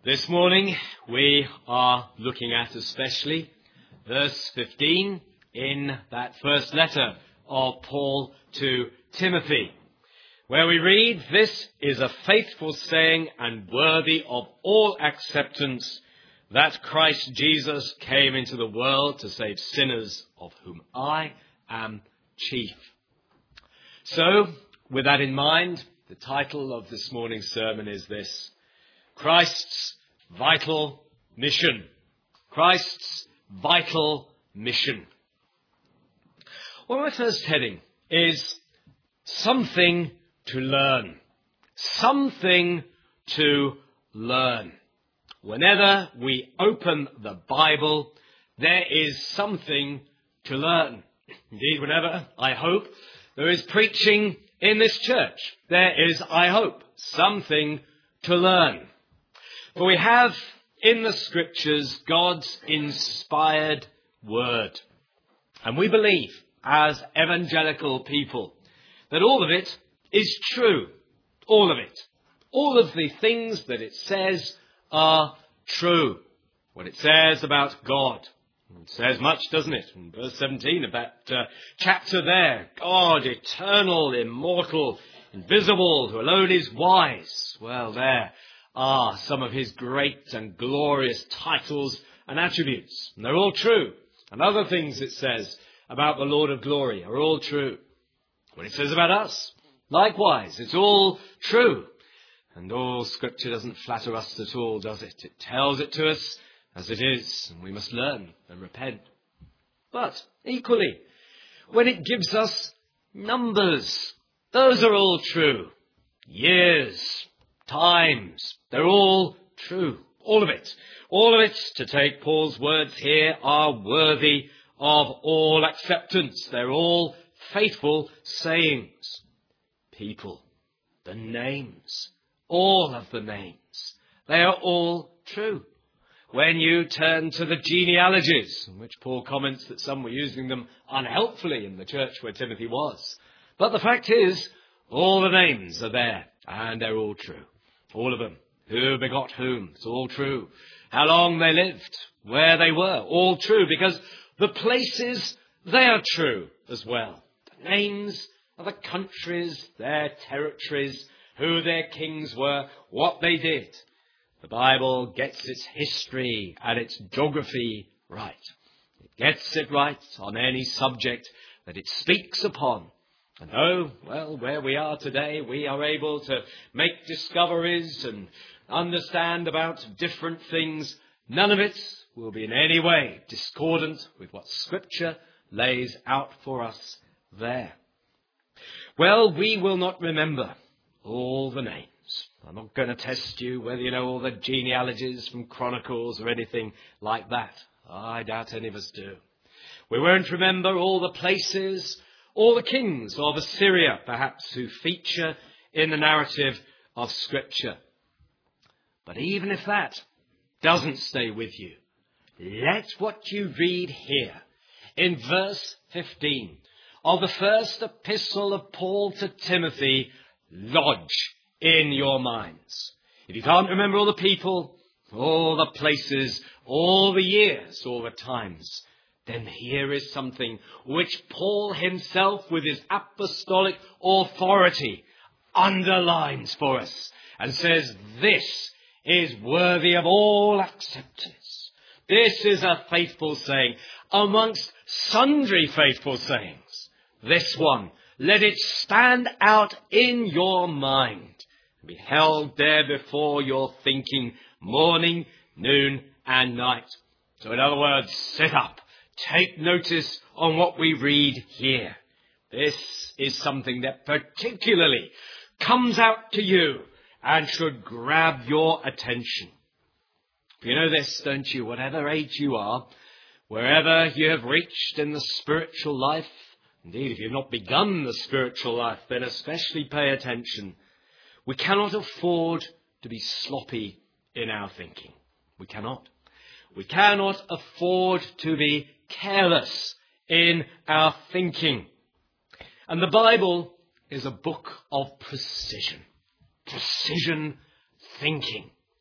This morning we are looking at especially verse 15 in that first letter of Paul to Timothy, where we read, "This is a faithful saying and worthy of all acceptance, that Christ Jesus came into the world to save sinners, of whom I am chief." So, with that in mind, the title of this morning's sermon is this: Christ's Vital Mission. Christ's Vital Mission. Well, my first heading is something to learn. Something to learn. Whenever we open the Bible, there is something to learn. Indeed, whenever, I hope, there is preaching in this church, there is, I hope, something to learn. For we have in the Scriptures God's inspired word. And we believe, as evangelical people, that all of it is true. All of it. All of the things that it says are true. What it says about God. It says much, doesn't it? In verse 17 of that chapter there. God, eternal, immortal, invisible, who alone is wise. Well, there are some of his great and glorious titles and attributes. And they're all true. And other things it says about the Lord of glory are all true. What it says about us, likewise, it's all true. And all Scripture doesn't flatter us at all, does it? It tells it to us as it is, and we must learn and repent. But equally, when it gives us numbers, those are all true. Years, times, they're all true. All of it. All of it, to take Paul's words here, are worthy of all acceptance. They're all faithful sayings. People, the names, all of the names, they are all true. When you turn to the genealogies, in which Paul comments that some were using them unhelpfully in the church where Timothy was. But the fact is, all the names are there, and they're all true. All of them. Who begot whom? It's all true. How long they lived, where they were, all true, because the places, they are true as well. The names of the countries, their territories, who their kings were, what they did. The Bible gets its history and its geography right. It gets it right on any subject that it speaks upon. And though, well, where we are today, we are able to make discoveries and understand about different things, none of it will be in any way discordant with what Scripture lays out for us there. Well, we will not remember all the names. I'm not going to test you whether you know all the genealogies from Chronicles or anything like that. I doubt any of us do. We won't remember all the places, all the kings of Assyria, perhaps, who feature in the narrative of Scripture. But even if that doesn't stay with you, let what you read here in verse 15 of the first epistle of Paul to Timothy lodge in your minds. If you can't remember all the people, all the places, all the years, all the times, then here is something which Paul himself, with his apostolic authority, underlines for us and says, this is worthy of all acceptance. This is a faithful saying amongst sundry faithful sayings. This one, let it stand out in your mind, be held there before your thinking morning, noon, and night. So in other words, sit up, take notice on what we read here. This is something that particularly comes out to you and should grab your attention. You know this, don't you? Whatever age you are, wherever you have reached in the spiritual life, indeed, if you've not begun the spiritual life, then especially pay attention. We cannot afford to be sloppy in our thinking. We cannot. We cannot afford to be careless in our thinking. And the Bible is a book of precision. Precision thinking.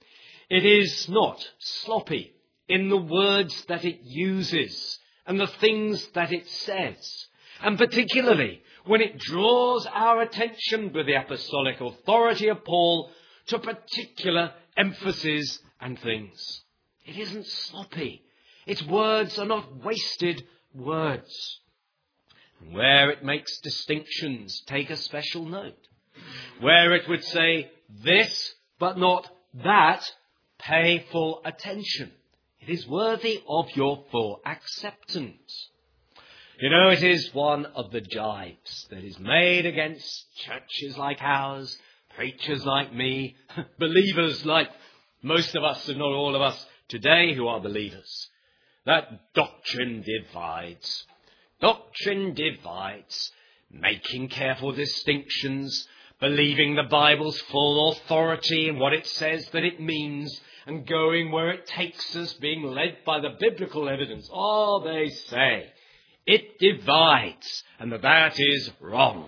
It is not sloppy in the words that it uses and the things that it says, and particularly when it draws our attention with the apostolic authority of Paul to particular emphases and things. It isn't sloppy. Its words are not wasted words. Where it makes distinctions, take a special note. Where it would say this but not that, pay full attention. It is worthy of your full acceptance. You know, it is one of the jibes that is made against churches like ours, preachers like me, believers like most of us, if not all of us today who are believers, that doctrine divides. Doctrine divides, making careful distinctions, believing the Bible's full authority and what it says that it means, and going where it takes us, being led by the biblical evidence. Oh, they say, it divides, and that is wrong.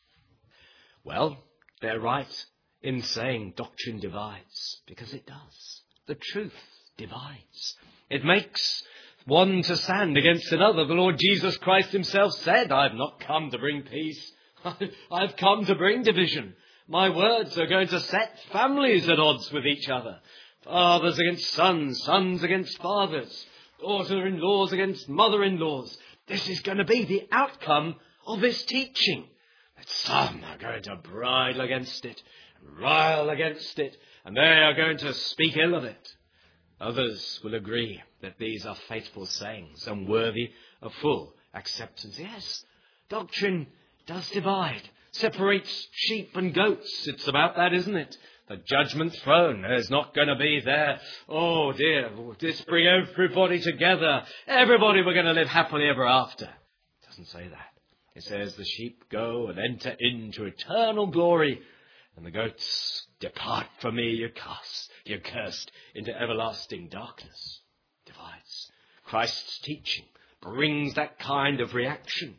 Well, they're right in saying doctrine divides, because it does. The truth divides. It makes one to stand against another. The Lord Jesus Christ himself said, I've not come to bring peace. I've come to bring division. My words are going to set families at odds with each other. Fathers against sons, sons against fathers, daughter-in-laws against mother-in-laws. This is going to be the outcome of this teaching. That some are going to bridle against it, rile against it, and they are going to speak ill of it. Others will agree that these are faithful sayings and worthy of full acceptance. Yes, doctrine does divide, separates sheep and goats. It's about that, isn't it? The judgment throne, there's not going to be there, oh dear, just bring everybody together. Everybody, we're going to live happily ever after. It doesn't say that. It says the sheep go and enter into eternal glory, and the goats depart from me, you're cursed into everlasting darkness. Divides. Christ's teaching brings that kind of reaction.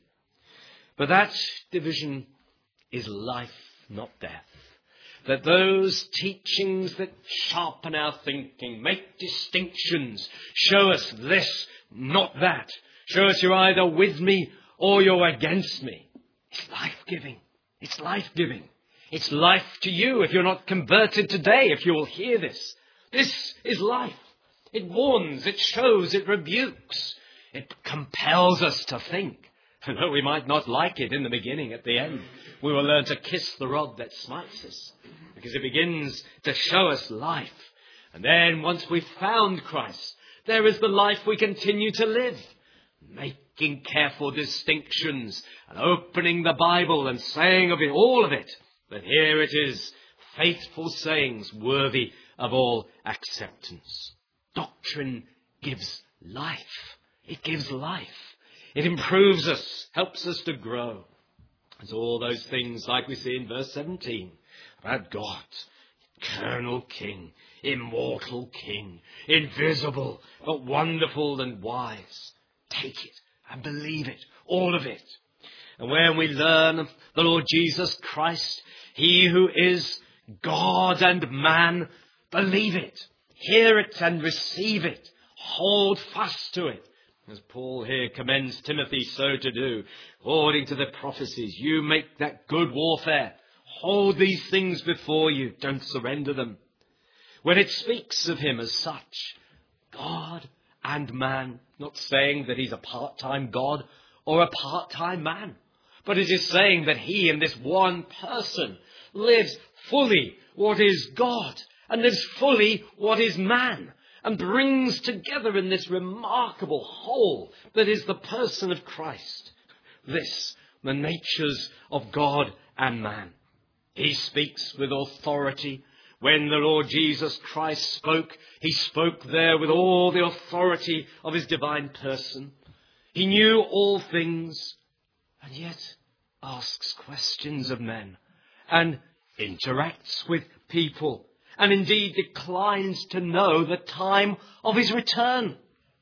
But that division is life, not death. That those teachings that sharpen our thinking, make distinctions, show us this, not that, show us you're either with me or you're against me. It's life-giving. It's life-giving. It's life to you if you're not converted today, if you will hear this. This is life. It warns, it shows, it rebukes. It compels us to think. And though we might not like it in the beginning, at the end, we will learn to kiss the rod that smites us, because it begins to show us life. And then once we've found Christ, there is the life we continue to live, making careful distinctions and opening the Bible and saying of it, all of it, that here it is, faithful sayings worthy of all acceptance. Doctrine gives life. It gives life. It improves us, helps us to grow. It's all those things like we see in verse 17 about God, eternal King, immortal King, invisible, but wonderful and wise. Take it and believe it, all of it. And when we learn of the Lord Jesus Christ, he who is God and man, believe it, hear it and receive it, hold fast to it. As Paul here commends Timothy so to do, according to the prophecies, you make that good warfare. Hold these things before you. Don't surrender them. When it speaks of him as such, God and man, not saying that he's a part-time God or a part-time man, but it is saying that he in this one person lives fully what is God and lives fully what is man, and brings together in this remarkable whole that is the person of Christ, this, the natures of God and man. He speaks with authority. When the Lord Jesus Christ spoke, he spoke there with all the authority of his divine person. He knew all things, and yet asks questions of men, and interacts with people, and indeed declines to know the time of his return.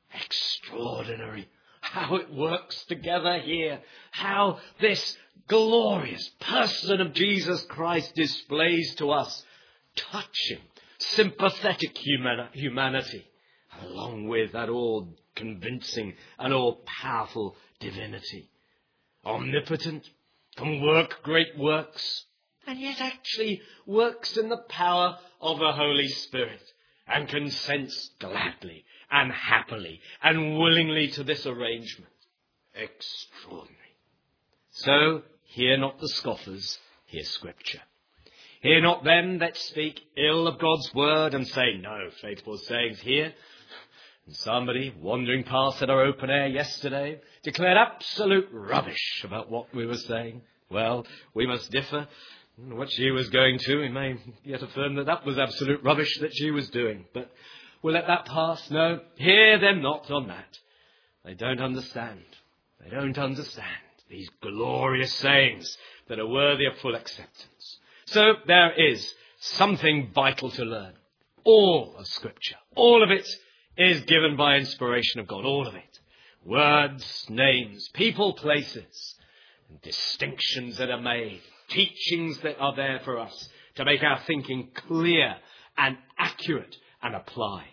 Extraordinary how it works together here, how this glorious person of Jesus Christ displays to us touching, sympathetic humanity, along with that all-convincing and all-powerful divinity. Omnipotent, can work great works, and yet actually works in the power of the Holy Spirit, and consents gladly and happily and willingly to this arrangement. Extraordinary. So, hear not the scoffers, hear Scripture. Hear not them that speak ill of God's word and say, no faithful sayings here. And somebody wandering past at our open air yesterday declared absolute rubbish about what we were saying. Well, we must differ. What she was going to, we may yet affirm that was absolute rubbish that she was doing. But we'll let that pass. No, hear them not on that. They don't understand. They don't understand these glorious sayings that are worthy of full acceptance. So there is something vital to learn. All of Scripture, all of it is given by inspiration of God, all of it. Words, names, people, places, and distinctions that are made, teachings that are there for us to make our thinking clear and accurate and applied.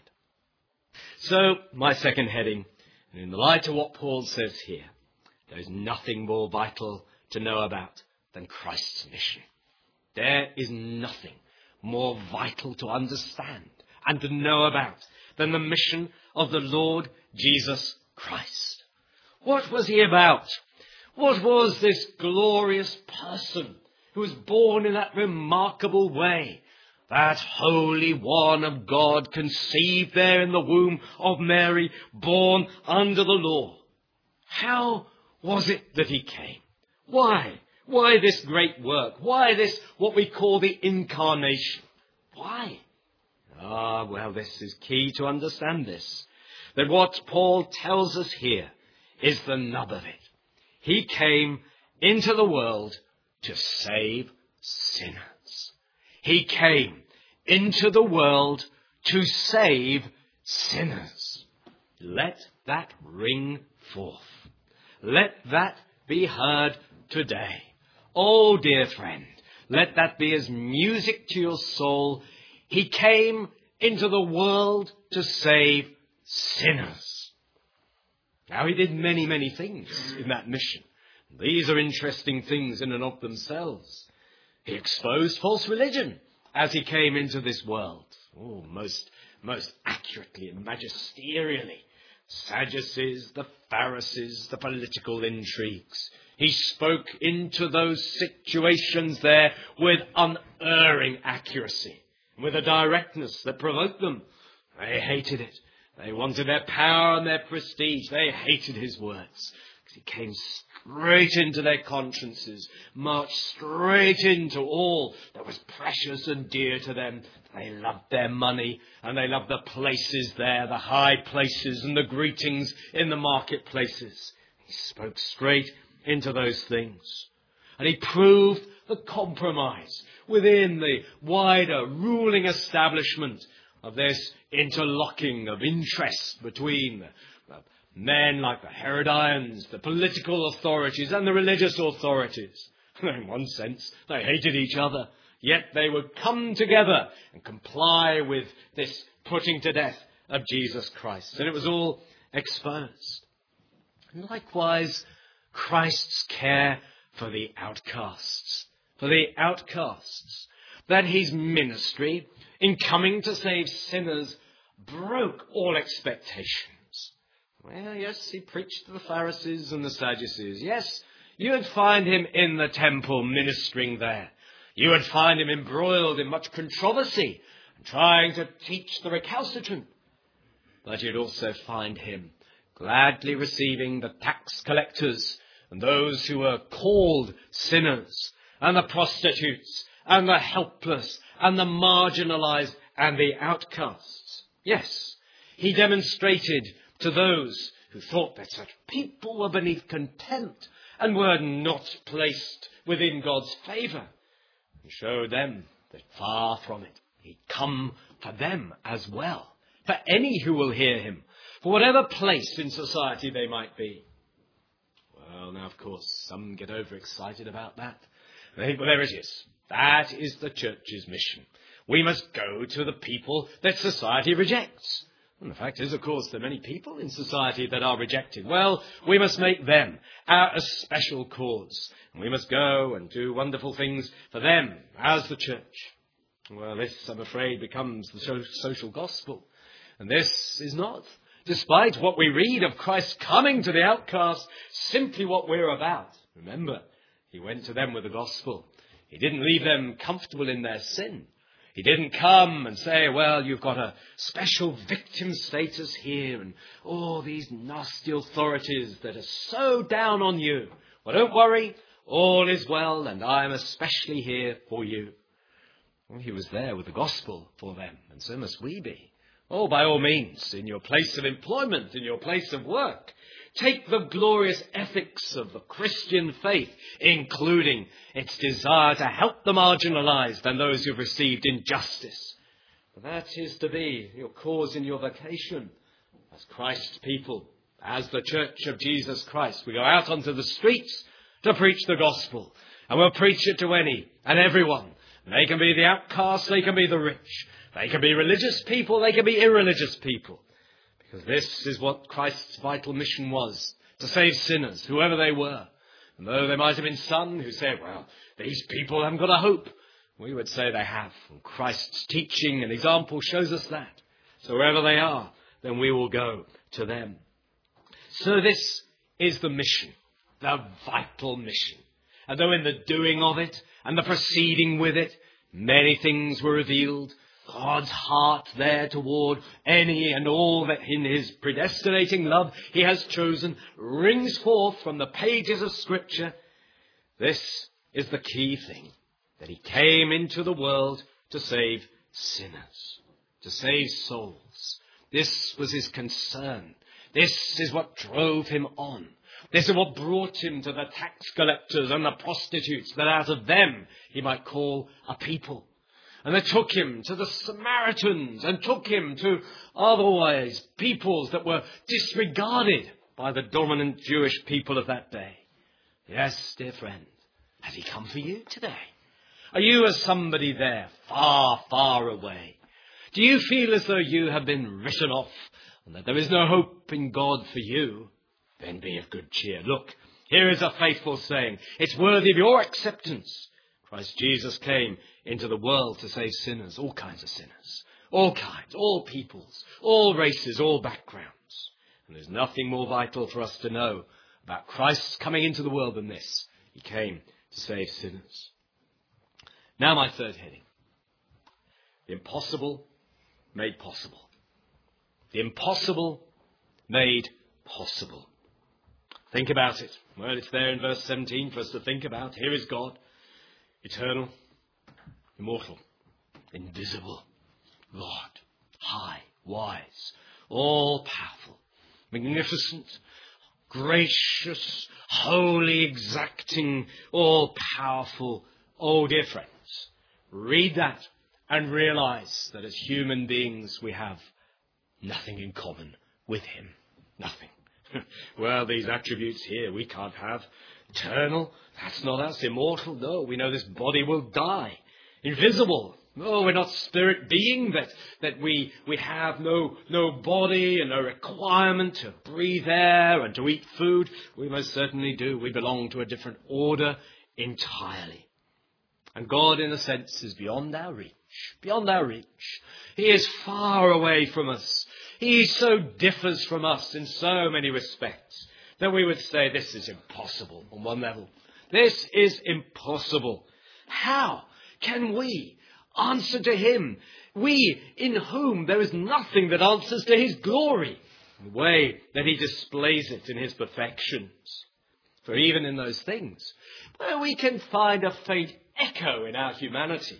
So, my second heading, in the light of what Paul says here, there is nothing more vital to know about than Christ's mission. There is nothing more vital to understand and to know about than the mission of the Lord Jesus Christ. What was he about? What was this glorious person who was born in that remarkable way? That Holy One of God, conceived there in the womb of Mary, born under the law. How was it that he came? Why? Why this great work? Why this, what we call the incarnation? Why? Well, this is key to understand this. That what Paul tells us here is the nub of it. He came into the world to save sinners. He came into the world to save sinners. Let that ring forth. Let that be heard today. Oh, dear friend, let that be as music to your soul. He came into the world to save sinners. Now, he did many, many things in that mission. These are interesting things in and of themselves. He exposed false religion as he came into this world. Oh, most accurately and magisterially. Sadducees, the Pharisees, the political intrigues. He spoke into those situations there with unerring accuracy, with a directness that provoked them. They hated it. They wanted their power and their prestige. They hated his words. He came straight into their consciences, marched straight into all that was precious and dear to them. They loved their money, and they loved the places there, the high places and the greetings in the marketplaces. He spoke straight into those things. And he proved the compromise within the wider ruling establishment of this interlocking of interest between the men like the Herodians, the political authorities and the religious authorities. In one sense, they hated each other, yet they would come together and comply with this putting to death of Jesus Christ. And it was all exposed. And likewise, Christ's care for the outcasts. For the outcasts. That his ministry, in coming to save sinners, broke all expectations. Well, yes, he preached to the Pharisees and the Sadducees. Yes, you would find him in the temple ministering there. You would find him embroiled in much controversy, trying to teach the recalcitrant. But you'd also find him gladly receiving the tax collectors and those who were called sinners, and the prostitutes, and the helpless, and the marginalized, and the outcasts. Yes, he demonstrated to those who thought that such people were beneath contempt and were not placed within God's favour, and showed them that far from it, he'd come for them as well, for any who will hear him, for whatever place in society they might be. Well, now, of course, some get overexcited about that. They think, well, there it is. That is the church's mission. We must go to the people that society rejects. And the fact is, of course, there are many people in society that are rejected. Well, we must make them our special cause. And we must go and do wonderful things for them as the church. Well, this, I'm afraid, becomes the social gospel. And this is not, despite what we read of Christ coming to the outcast, simply what we're about. Remember, he went to them with the gospel. He didn't leave them comfortable in their sin. He didn't come and say, well, you've got a special victim status here and all these nasty authorities that are so down on you. Well, don't worry, all is well and I'm especially here for you. Well, he was there with the gospel for them, and so must we be. Oh, by all means, in your place of employment, in your place of work, take the glorious ethics of the Christian faith, including its desire to help the marginalized and those who've received injustice. But that is to be your cause in your vocation as Christ's people, as the Church of Jesus Christ. We go out onto the streets to preach the gospel, and we'll preach it to any and everyone. They can be the outcasts, they can be the rich. They can be religious people, they can be irreligious people. Because this is what Christ's vital mission was, to save sinners, whoever they were. And though there might have been some who said, well, these people haven't got a hope, we would say they have. And Christ's teaching and example shows us that. So wherever they are, then we will go to them. So this is the mission, the vital mission. And though in the doing of it and the proceeding with it, many things were revealed, God's heart there toward any and all that in his predestinating love he has chosen rings forth from the pages of Scripture. This is the key thing, that he came into the world to save sinners, to save souls. This was his concern. This is what drove him on. This is what brought him to the tax collectors and the prostitutes, that out of them he might call a people. And they took him to the Samaritans and took him to otherwise peoples that were disregarded by the dominant Jewish people of that day. Yes, dear friend, has he come for you today? Are you as somebody there, far, far away? Do you feel as though you have been written off and that there is no hope in God for you? Then be of good cheer. Look, here is a faithful saying. It's worthy of your acceptance. Christ Jesus came into the world to save sinners, all kinds of sinners, all kinds, all peoples, all races, all backgrounds. And there's nothing more vital for us to know about Christ's coming into the world than this. He came to save sinners. Now my third heading. The impossible made possible. The impossible made possible. Think about it. Well, it's there in verse 17 for us to think about. Here is God, eternal, immortal, invisible, God, high, wise, all-powerful, magnificent, gracious, holy, exacting, all-powerful. Oh, dear friends, read that and realize that as human beings we have nothing in common with him. Nothing. Well, these attributes here we can't have. Eternal, that's not us. Immortal, no, we know this body will die. Invisible, no, we're not spirit being, that we have no body and no requirement to breathe air and to eat food. We most certainly do. We belong to a different order entirely. And God, in a sense, is beyond our reach. Beyond our reach. He is far away from us. He so differs from us in so many respects that we would say this is impossible on one level. This is impossible. How can we answer to him? We in whom there is nothing that answers to his glory, the way that he displays it in his perfections. For even in those things where we can find a faint echo in our humanity,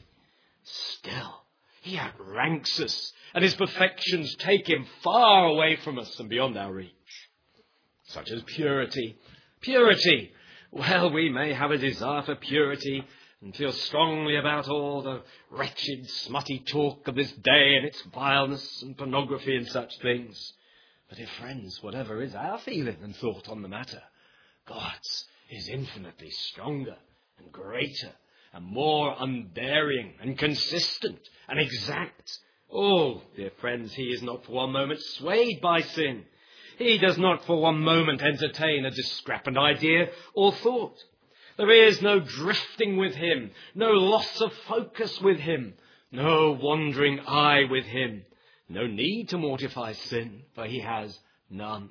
still he outranks us, and his perfections take him far away from us and beyond our reach. Such as purity. Purity. Well, we may have a desire for purity and feel strongly about all the wretched, smutty talk of this day and its vileness and pornography and such things. But dear friends, whatever is our feeling and thought on the matter, God's is infinitely stronger and greater and more unvarying and consistent and exact. Oh, dear friends, he is not for one moment swayed by sin. He does not for one moment entertain a discrepant idea or thought. There is no drifting with him, no loss of focus with him, no wandering eye with him. No need to mortify sin, for he has none.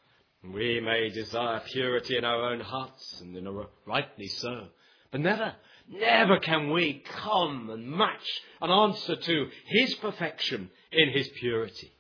We may desire purity in our own hearts, and rightly so, but never can we come and match and answer to his perfection in his purity.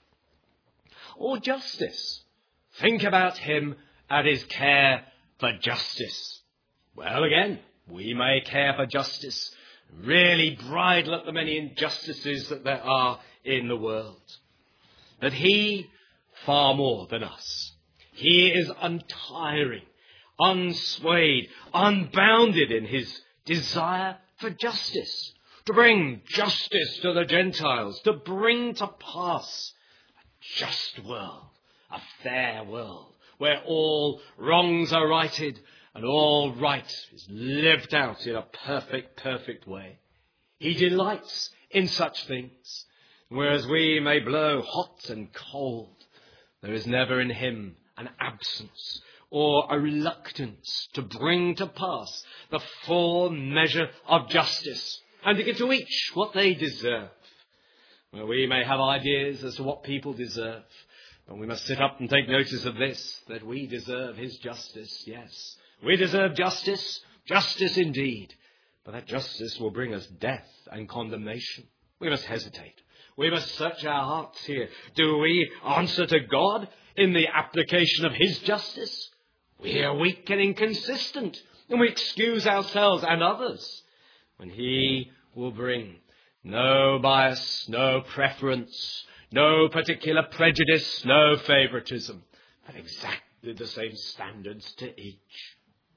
Or justice. Think about him and his care for justice. Well, again, we may care for justice, really bridle at the many injustices that there are in the world. But he, far more than us, he is untiring, unswayed, unbounded in his desire for justice, to bring justice to the Gentiles, to bring to pass a just world, a fair world, where all wrongs are righted and all right is lived out in a perfect way. He delights in such things, whereas we may blow hot and cold. There is never in him an absence or a reluctance to bring to pass the full measure of justice and to give to each what they deserve. Well, we may have ideas as to what people deserve, but we must sit up and take notice of this, that we deserve his justice, yes. We deserve justice, justice indeed, but that justice will bring us death and condemnation. We must hesitate. We must search our hearts here. Do we answer to God in the application of his justice? We are weak and inconsistent, and we excuse ourselves and others when he will bring no bias, no preference, no particular prejudice, no favoritism, but exactly the same standards to each.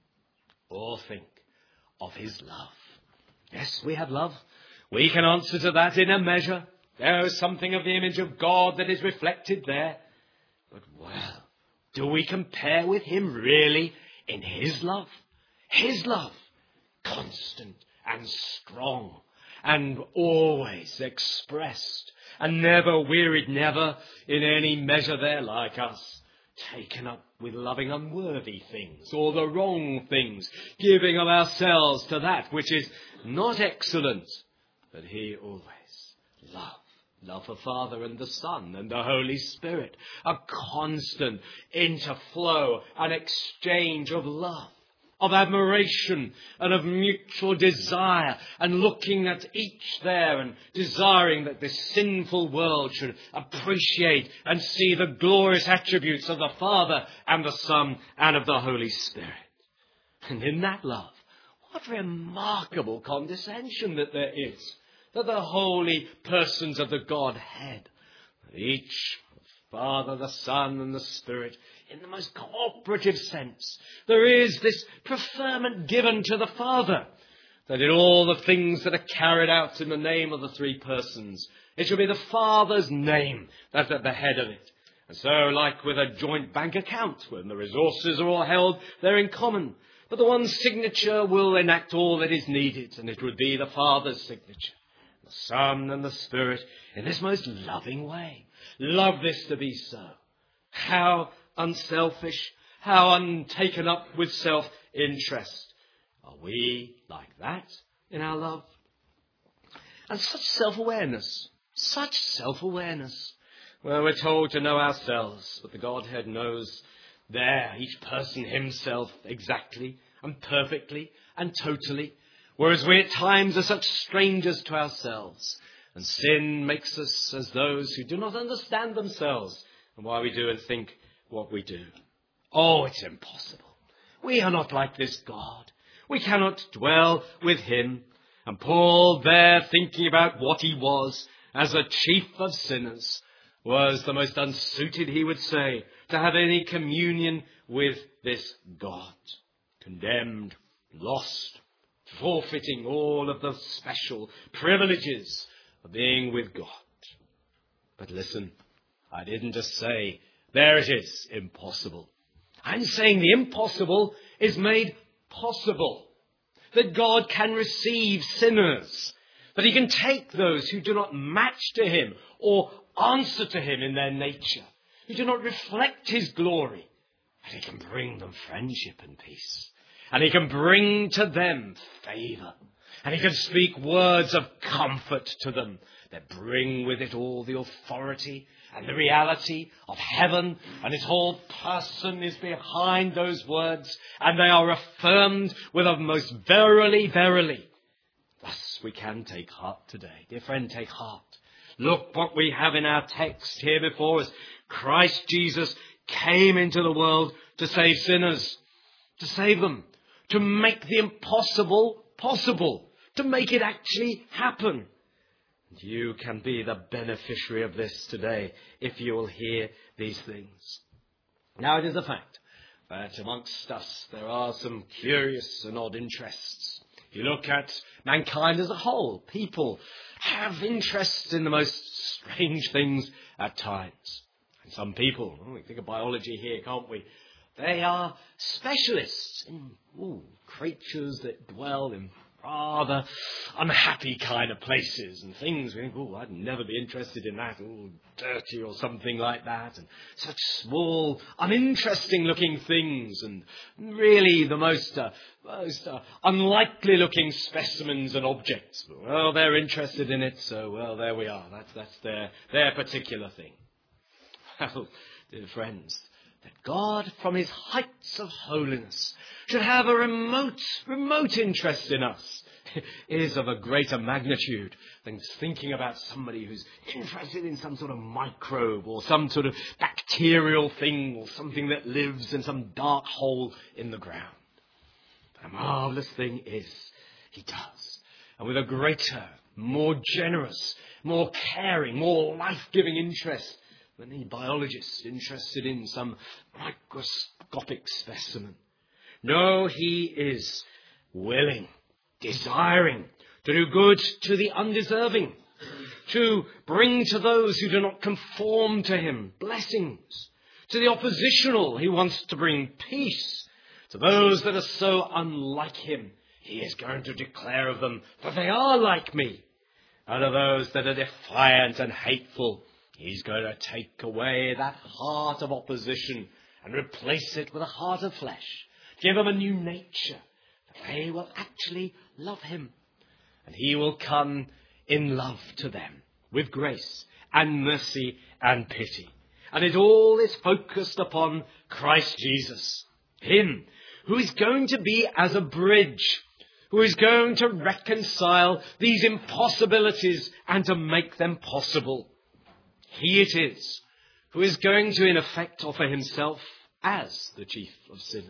Or think of his love. Yes, we have love. We can answer to that in a measure. There is something of the image of God that is reflected there. But, well, do we compare with him really in his love? His love, constant and strong and always expressed and never wearied, never in any measure there like us, taken up with loving unworthy things or the wrong things, giving of ourselves to that which is not excellent, but he always love for Father and the Son and the Holy Spirit, a constant interflow and exchange of love, of admiration and of mutual desire, and looking at each there and desiring that this sinful world should appreciate and see the glorious attributes of the Father and the Son and of the Holy Spirit. And in that love, what remarkable condescension that there is, that the holy persons of the Godhead, each, the Father, the Son, and the Spirit, in the most cooperative sense, there is this preferment given to the Father, that in all the things that are carried out in the name of the three persons, it shall be the Father's name that's at the head of it. And so, like with a joint bank account, when the resources are all held, they're in common. But the one signature will enact all that is needed, and it would be the Father's signature. The Son and the Spirit in this most loving way. Love this to be so. How unselfish, how untaken up with self-interest. Are we like that in our love? And such self-awareness. Well, we're told to know ourselves, but the Godhead knows there, each person himself exactly and perfectly and totally. Whereas we at times are such strangers to ourselves, and sin makes us as those who do not understand themselves and why we do and think what we do. Oh, it's impossible. We are not like this God. We cannot dwell with him. And Paul, there thinking about what he was as a chief of sinners, was the most unsuited, he would say, to have any communion with this God. Condemned, lost, forfeiting all of the special privileges of being with God. But listen, I didn't just say, there it is, impossible. I'm saying the impossible is made possible. that God can receive sinners, that he can take those who do not match to him or answer to him in their nature, who do not reflect his glory, and he can bring them friendship and peace, and he can bring to them favour, and he can speak words of comfort to them that bring with it all the authority and the reality of heaven, and his whole person is behind those words, and they are affirmed with a most verily, verily. Thus we can take heart today. Dear friend, take heart. Look what we have in our text here before us. Christ Jesus came into the world to save sinners, to save them, to make the impossible possible, to make it actually happen. And you can be the beneficiary of this today if you will hear these things. Now it is a fact that amongst us there are some curious and odd interests. If you look at mankind as a whole, people have interests in the most strange things at times. And some people, we think of biology here, can't we? They are specialists in creatures that dwell in rather unhappy kind of places and things. We think, I'd never be interested in that. Dirty or something like that. And such small, uninteresting looking things. And really the most unlikely looking specimens and objects. Well, they're interested in it, so, well, there we are. That's their particular thing. Well, dear friends, that God, from his heights of holiness, should have a remote interest in us is of a greater magnitude than thinking about somebody who's interested in some sort of microbe or some sort of bacterial thing or something that lives in some dark hole in the ground. But a marvellous thing is, he does. And with a greater, more generous, more caring, more life-giving interest than any biologist interested in some microscopic specimen. No, he is willing, desiring to do good to the undeserving, to bring to those who do not conform to him blessings, to the oppositional he wants to bring peace, to those that are so unlike him he is going to declare of them that they are like me, and to those that are defiant and hateful he's going to take away that heart of opposition and replace it with a heart of flesh. Give them a new nature, that they will actually love him. And he will come in love to them, with grace and mercy and pity. And it all is focused upon Christ Jesus, him who is going to be as a bridge, who is going to reconcile these impossibilities and to make them possible. He it is who is going to, in effect, offer himself as the chief of sinners.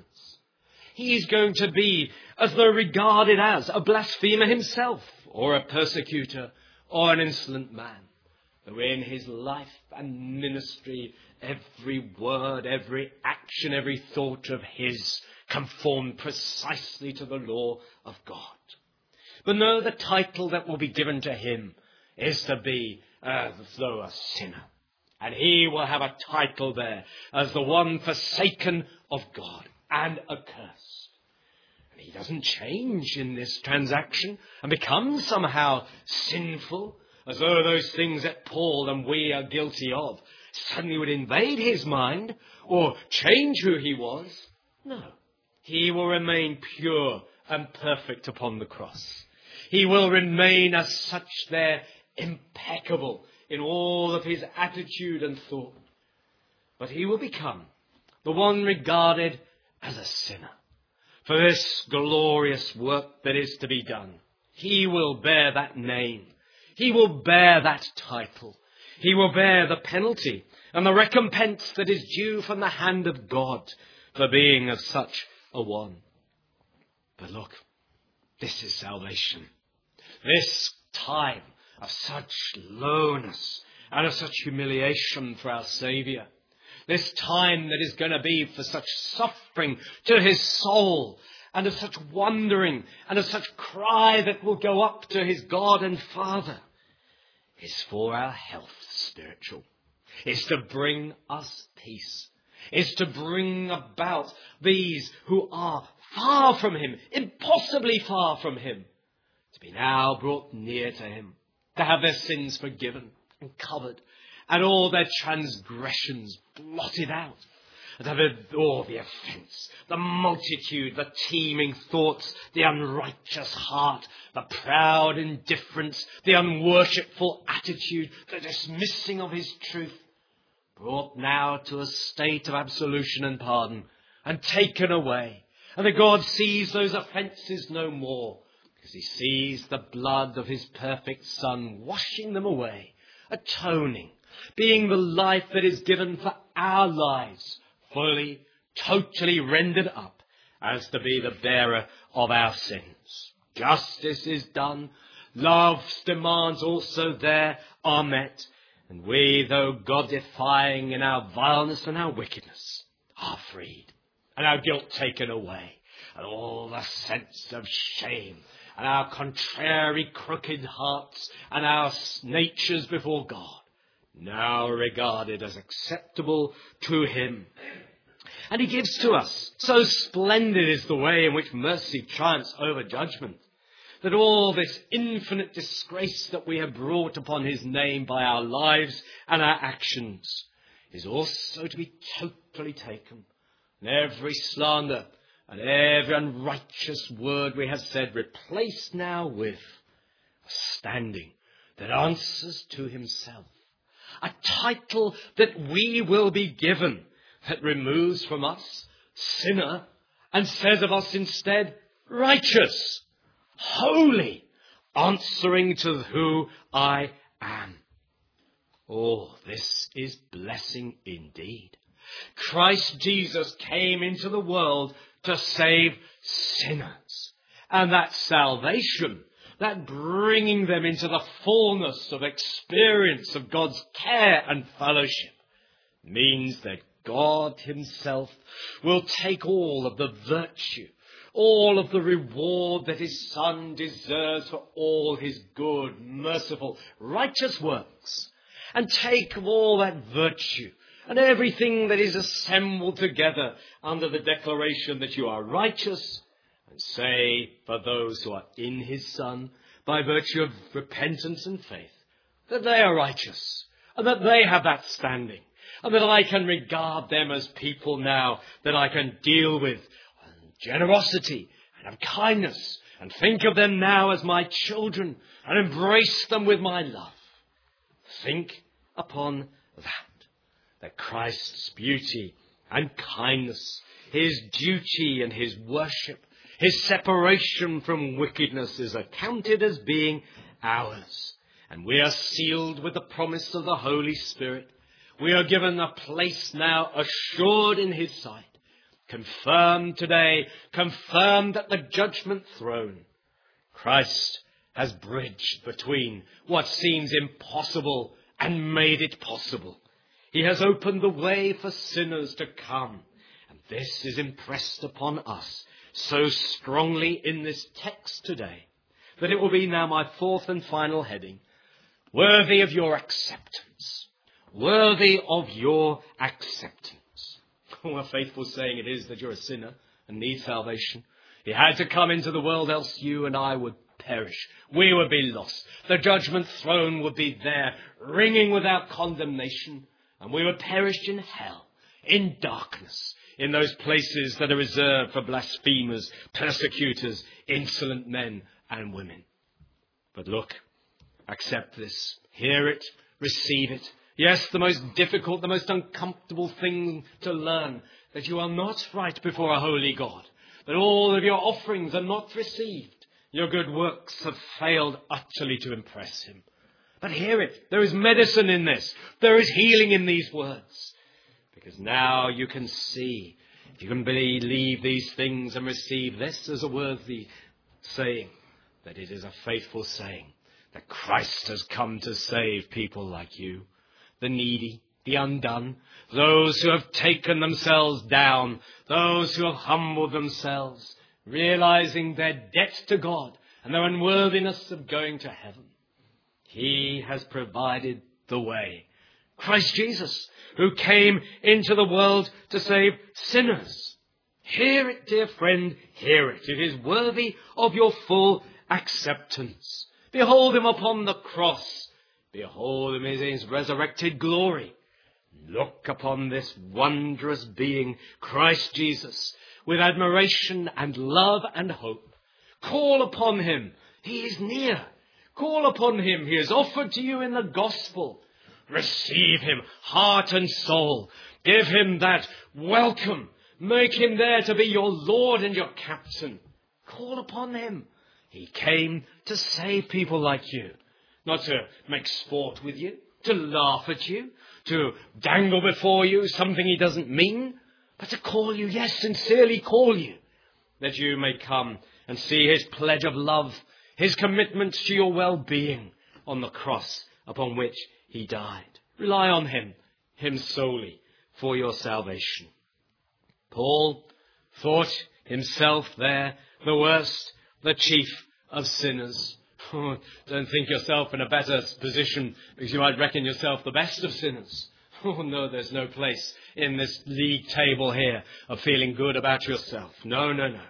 He is going to be as though regarded as a blasphemer himself, or a persecutor, or an insolent man. Though in his life and ministry, every word, every action, every thought of his conformed precisely to the law of God. But no, the title that will be given to him is to be as though a sinner. And he will have a title there as the one forsaken of God and accursed. And he doesn't change in this transaction and become somehow sinful, as though those things that Paul and we are guilty of suddenly would invade his mind or change who he was. No, he will remain pure and perfect upon the cross. He will remain as such there, impeccable in all of his attitude and thought. But he will become the one regarded as a sinner for this glorious work that is to be done. He will bear that name. He will bear that title. He will bear the penalty and the recompense that is due from the hand of God for being of such a one. But look, this is salvation. This time of such lowness and of such humiliation for our Saviour. This time that is going to be for such suffering to his soul, and of such wandering, and of such cry that will go up to his God and Father, is for our health spiritual. Is to bring us peace. is to bring about these who are far from him, impossibly far from him, to be now brought near to him, to have their sins forgiven and covered, and all their transgressions blotted out, and to have all the offence, the multitude, the teeming thoughts, the unrighteous heart, the proud indifference, the unworshipful attitude, the dismissing of his truth, brought now to a state of absolution and pardon, and taken away. And that God sees those offences no more, because he sees the blood of his perfect Son washing them away, atoning, being the life that is given for our lives, fully, totally rendered up as to be the bearer of our sins. Justice is done. Love's demands also there are met. And we, though God-defying in our vileness and our wickedness, are freed, and our guilt taken away, and all the sense of shame, and our contrary crooked hearts, and our natures before God, now regarded as acceptable to him. And he gives to us, so splendid is the way in which mercy triumphs over judgment, that all this infinite disgrace that we have brought upon his name by our lives and our actions is also to be totally taken, and every slander and every unrighteous word we have said replaced now with a standing that answers to himself, a title that we will be given that removes from us sinner and says of us instead righteous, holy, answering to who I am. Oh, this is blessing indeed. Christ Jesus came into the world to save sinners. And that salvation, that bringing them into the fullness of experience of God's care and fellowship, means that God himself will take all of the virtue, all of the reward that his Son deserves for all his good, merciful, righteous works, and take all that virtue and everything that is assembled together under the declaration that you are righteous, and say for those who are in his Son, by virtue of repentance and faith, that they are righteous, and that they have that standing, and that I can regard them as people now that I can deal with generosity and of kindness, and think of them now as my children, and embrace them with my love. Think upon that Christ's beauty and kindness, his duty and his worship, his separation from wickedness is accounted as being ours. And we are sealed with the promise of the Holy Spirit. We are given a place now assured in his sight, confirmed today, confirmed at the judgment throne. Christ has bridged between what seems impossible and made it possible. He has opened the way for sinners to come. And this is impressed upon us so strongly in this text today that it will be now my fourth and final heading: worthy of your acceptance. Worthy of your acceptance. What a faithful saying it is that you're a sinner and need salvation. He had to come into the world, else you and I would perish. We would be lost. The judgment throne would be there, ringing with our condemnation, and we would perish in hell, in darkness, in those places that are reserved for blasphemers, persecutors, insolent men and women. But look, accept this, hear it, receive it. Yes, the most difficult, the most uncomfortable thing to learn, that you are not right before a holy God, that all of your offerings are not received. Your good works have failed utterly to impress him. But hear it. There is medicine in this. There is healing in these words. Because now you can see, if you can believe these things and receive this as a worthy saying, that it is a faithful saying, that Christ has come to save people like you, the needy, the undone, those who have taken themselves down, those who have humbled themselves, realizing their debt to God and their unworthiness of going to heaven. He has provided the way Christ Jesus, who came into the world to save sinners. Hear it, dear friend, hear it. It is worthy of your full acceptance. Behold him upon the cross. Behold him in his resurrected glory. Look upon this wondrous being, Christ Jesus, with admiration and love and hope. Call upon him. He is near. Call upon him. He is offered to you in the gospel. Receive him, heart and soul. Give him that welcome. Make him there to be your Lord and your captain. Call upon him. He came to save people like you, not to make sport with you, to laugh at you, to dangle before you something he doesn't mean, but to call you, yes, sincerely call you, that you may come and see his pledge of love, his commitment to your well-being on the cross upon which he died. Rely on him solely for your salvation. Paul thought himself there the worst, the chief of sinners. Don't think yourself in a better position because you might reckon yourself the best of sinners. Oh no, there's no place in this league table here of feeling good about yourself. No.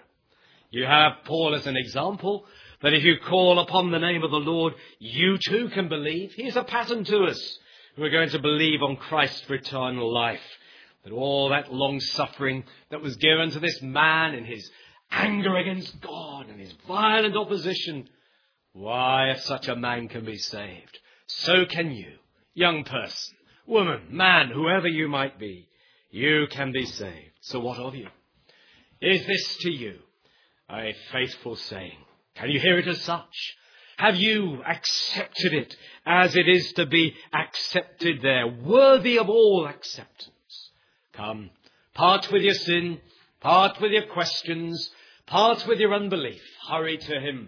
You have Paul as an example that if you call upon the name of the Lord, you too can believe. He's a pattern to us who are going to believe on Christ for eternal life. That all that long suffering that was given to this man in his anger against God and his violent opposition, why, if such a man can be saved, so can you, young person, woman, man, whoever you might be, you can be saved. So what of you? Is this to you a faithful saying? Can you hear it as such? Have you accepted it as it is to be accepted there, worthy of all acceptance? Come, part with your sin, part with your questions, part with your unbelief. Hurry to him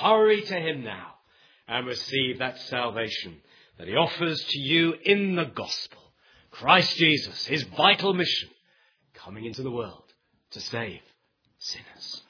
now, and receive that salvation that he offers to you in the gospel. Christ Jesus, his vital mission, coming into the world to save sinners.